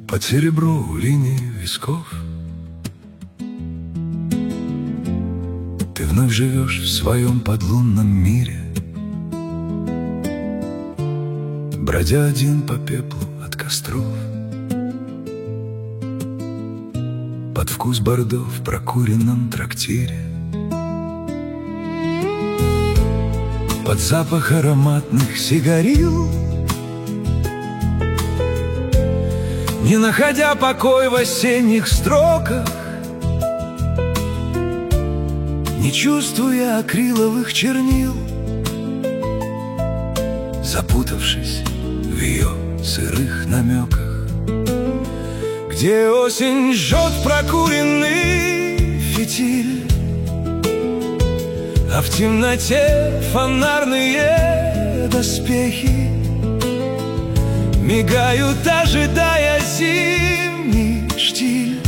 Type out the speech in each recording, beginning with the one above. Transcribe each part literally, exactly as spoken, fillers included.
Под серебро у линии висков ты вновь живешь в своем подлунном мире, бродя один по пеплу от костров, под вкус бордо в прокуренном трактире, под запах ароматных сигарил, не находя покой в осенних строках, не чувствуя акриловых чернил, запутавшись в ее сырых намеках, где осень жжет прокуренный фитиль, а в темноте фонарные доспехи мигают, ожидая зимний штиль,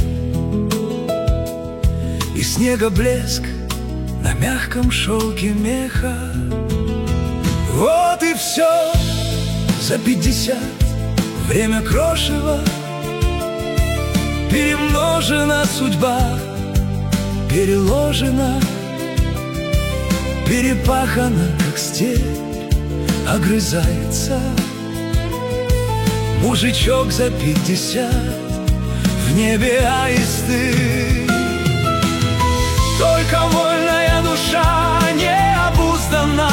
и снега блеск на мягком шелке меха. Вот и все за пятьдесят, время крошево, перемножена судьба, переложена, перепахана, как степь, огрызается мужичок за пятьдесят, в небе аисты. Только вольная душа не обуздана,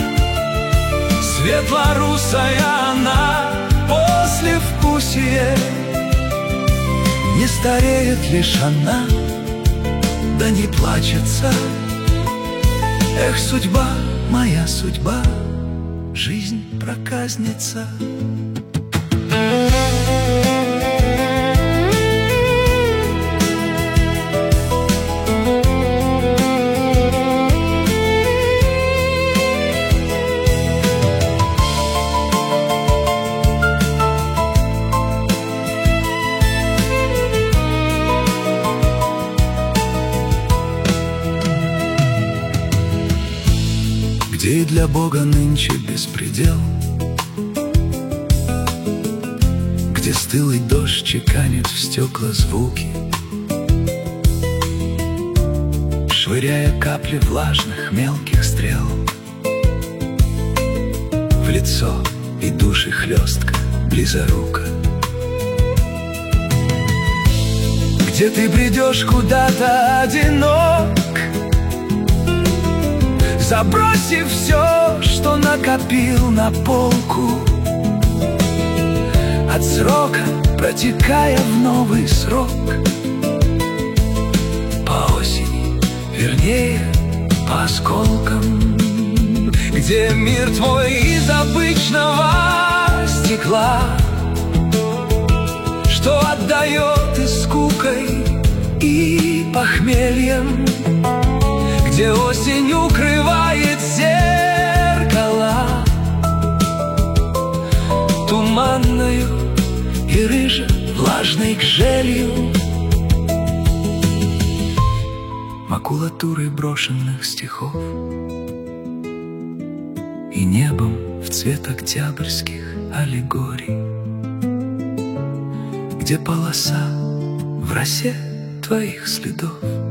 светлорусая она, послевкусие. Не стареет лишь она, да не плачется. Эх, судьба, моя судьба, жизнь проказница. Где и для Бога нынче беспредел, где стылый дождь чеканит в стекла звуки, швыряя капли влажных мелких стрел в лицо и души хлестка близорука. Где ты бредешь куда-то одинок, забросив все, что накопил на полку, от срока протекая в новый срок, по осени, вернее, по осколкам. Где мир твой из обычного стекла, что отдает и скукой, и похмельем. Где осень укрывает зеркала туманною и рыже-влажной гжелью, макулатурой брошенных стихов и небом в цвет октябрьских аллегорий, где полоса в росе твоих следов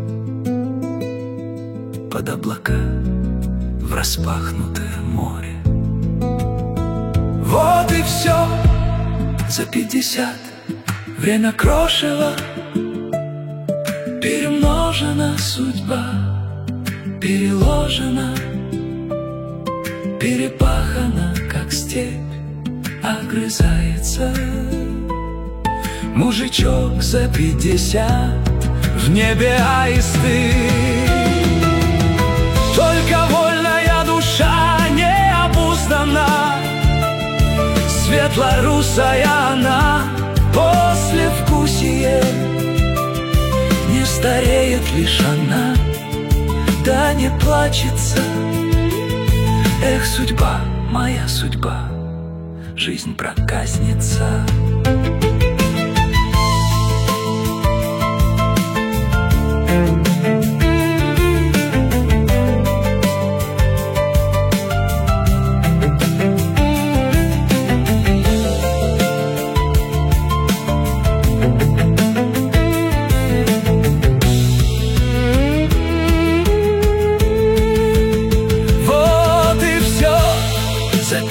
под облака в распахнутое море. Вот и все за пятьдесят, время крошево, перемножена судьба, переложена, перепахана, как степь, огрызается мужичок за пятьдесят, в небе аисты. Только вольная душа не обуздана, светлорусая она, послевкусие. Не стареет лишь она, да не плачется. Эх, судьба, моя судьба, жизнь проказница.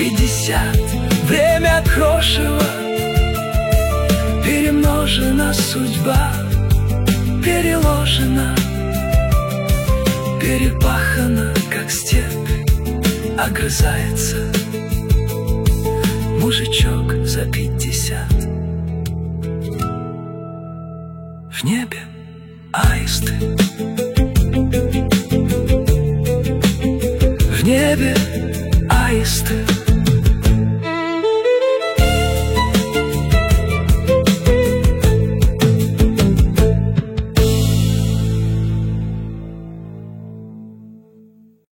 пятьдесят. Время крошево, перемножена судьба, переложена, перепахана, как степь, огрызается мужичок за пятьдесят. В небе аисты, в небе аисты,